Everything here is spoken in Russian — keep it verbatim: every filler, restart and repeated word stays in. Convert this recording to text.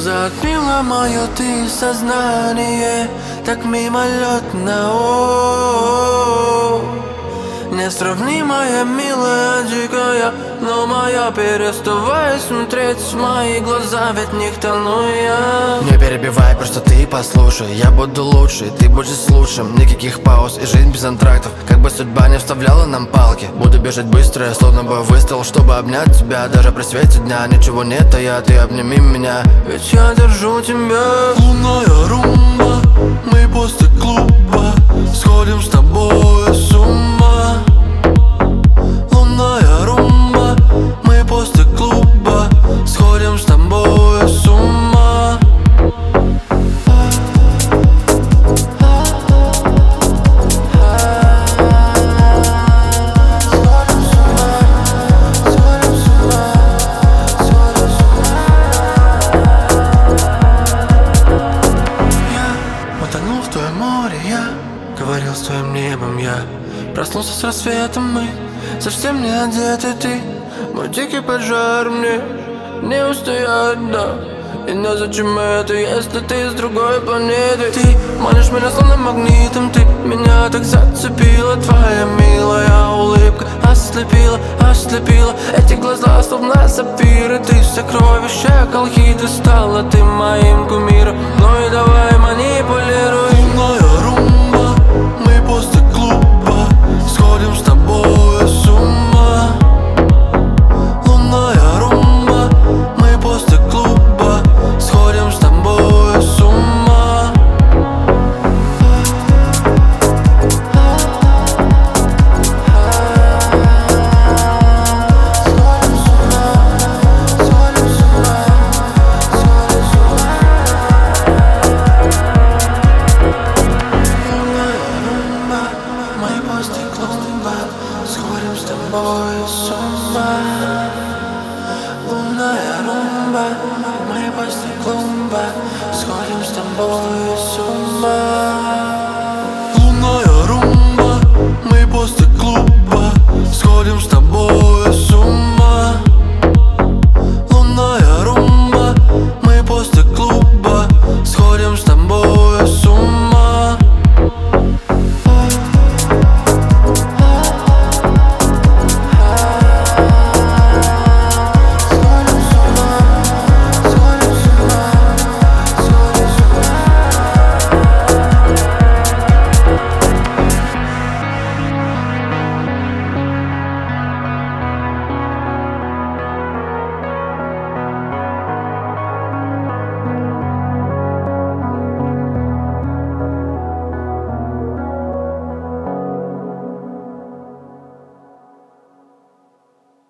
Затмила мое ты сознание так мимолетно, о, несравнимая, милая, дикая, но моя. Переставай смотреть в мои глаза, ведь в них тону я. Не перебивай, просто ты послушай. Я буду лучше, ты будешь лучшим. Никаких пауз и жизнь без антрактов. Как бы судьба не вставляла нам палки. Буду бежать быстро, словно бы выстрел, чтобы обнять тебя. Даже при свете дня ничего нет, а я, ты обними меня, ведь я держу тебя. Лунная румба, мы после клуба сходим с тобой с ума. Лунная румба, мы после клуба сходим с тобой с ума. Утонул в твоем море я, говорил с твоим небом я. Проснулся с рассветом мы, совсем не одеты ты. Мой дикий поджар мне не устоять, да. И незачем это, если ты с другой планеты. Ты манишь меня словно магнитом, ты меня так зацепила. Твоя милая улыбка ослепила, ослепила. Эти глаза словно сапфиры, ты сокровище колхиды. Стала ты моим кумиром, ну и давай манипулируй. Лунная румба, мы после клуба сходим с тобой с ума. Лунная румба, мы после клуба сходим с тобой с ума. Сходим с тобой с ума. Лунная румба, мы после клуба сходим с тобой.